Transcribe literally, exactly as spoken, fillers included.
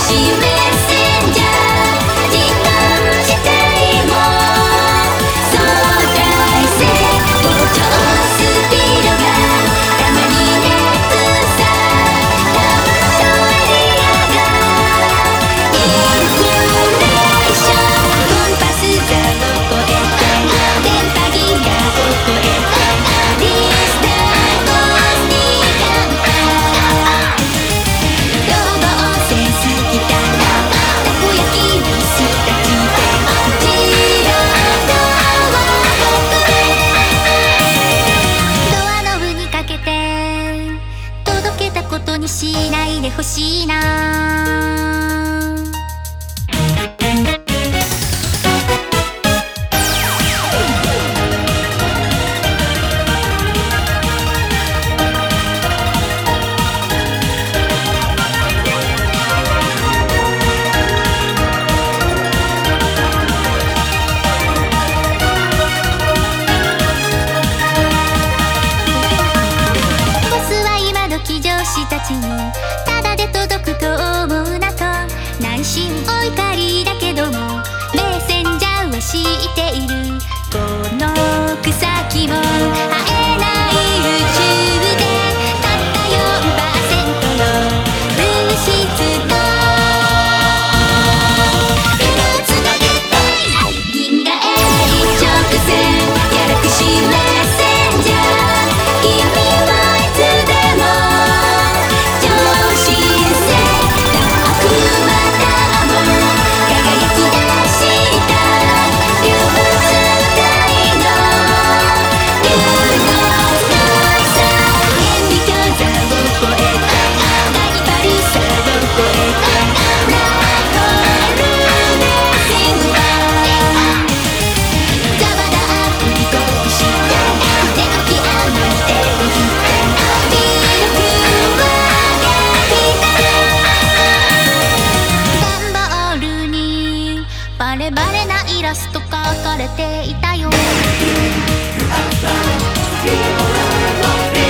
しないでほしいな。上司たちにただで届くと思うなと内心お怒りだけどもメッセンジャーは知っている。この草木も生えない宇宙でたった よんパーセント の物質と手をつなげたい銀河へ一直線ギャラクシーメッセンジャー君はいつでもバレバレなイラスト描かれていたよ。